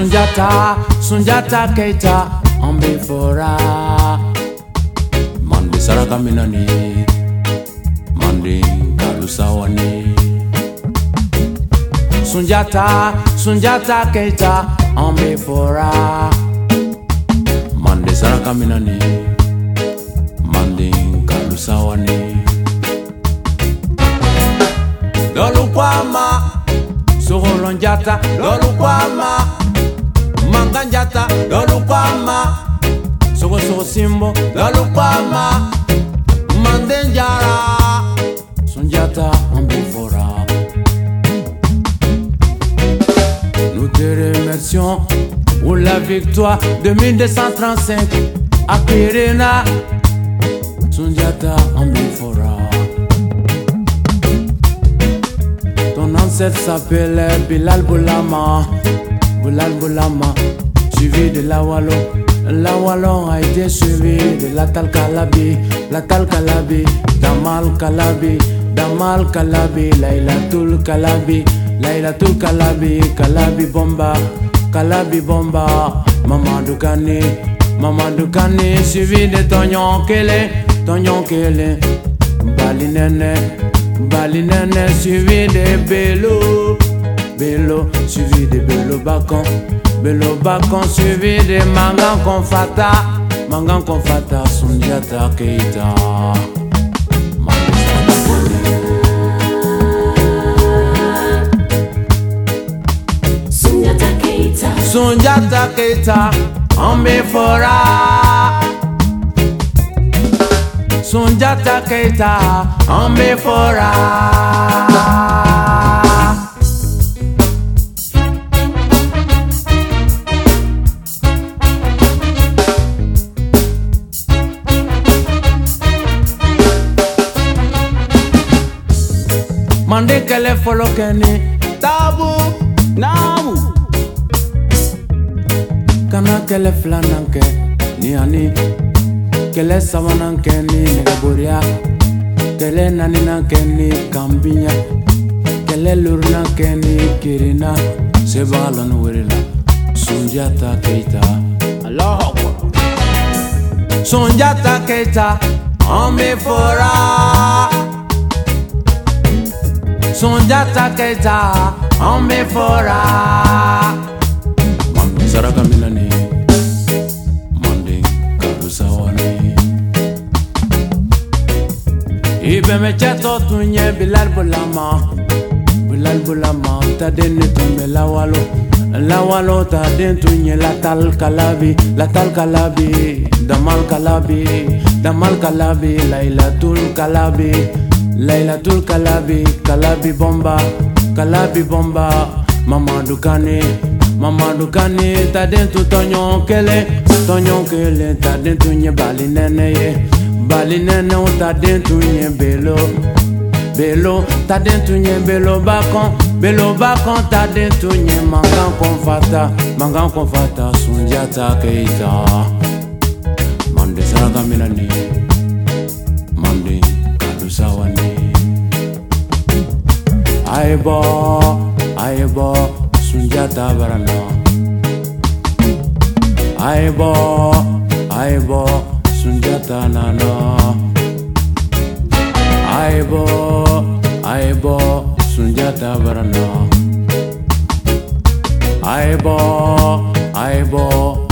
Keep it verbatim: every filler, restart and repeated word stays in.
Sunjata, Sunjata Keita, Ambifora. Mandi Saraka Minani, Mandi Kalusawani. Sunjata, Sunjata Keita, Ambifora. Mandi Saraka Minani, Mandi Kalusawani. Lolukwama, Soholonjata, Lolukwama, Manganjata, Lolukwama, Sogo Sogo Simbo, Lolukwama, Mandenjara, Sunjata Ambifora. Nous te remercions pour la victoire de mille deux cent trente-cinq à Kirena, Sunjata Ambifora. Ton ancêtre s'appelait Bilal Boulama, Bilal Boulama, suivi de Lawalo. Lawalo a été suivi de Latal Kalabi, Latal Kalabi, Damal Kalabi, Damal Kalabi, Laylatul Kalabi, Laylatul Kalabi, Kalabi Bomba, Kalabi Bomba, Mamadou Kane, Mamadou Kane, suivi de Tonyon Kele, Tonyon Kele, Balinene, Balinene, suivi de Bello, Bello, suivi de Bello Bakon, Bello Bakon, suivi de Mangan Konfata, Mangan Konfata, Sunjata Keita. Sunjata Keita, Sunjata Keita, Ambifora. Sunjata Keita, Ambifora. Mande kele folo keni tabu namu kana kele flananke ni ani kele sabananke ni negaboria kele naninanke ni kambinya kele lurnanke ni kirina sebalon werila Sunjata Keita. Allahu Akbar. Sunjata Keita, Ambifora. Sunjata Keita, Ambifora. Mandi Saraka Minani, Mandi Kalusawani. Ibe me cheto tunye Bilal Boulama, Bilal Boulama, ta deni tumbe Lawalo, Lawalo ta den tunye Latal Kalabi, Latal Kalabi, Damal Kalabi, Damal Kalabi, Laylatul Kalabi, Laylatul Kalabi, Kalabi Bomba, Kalabi Bomba, Mamadou Kane, Mamadou Kane, ta den tu Tonyon Kele, Tonyon Kele, ta den tu nye Balinene ye, Balinene ou ta den tu nye Bello, Bello, ta den tu nye Bello Bakon, Bello Bakon, ta den tu nye Mangan Konfata, Mangan Konfata, Sunjata Keita. Mandi Saraka Minani, Mandi Kalusawani. Aibo, Aibo, Sunjata Barana. Aibo, Aibo, Sunjata Nana. Aibo, Aibo, Sunjata Barana. Aibo, Aibo,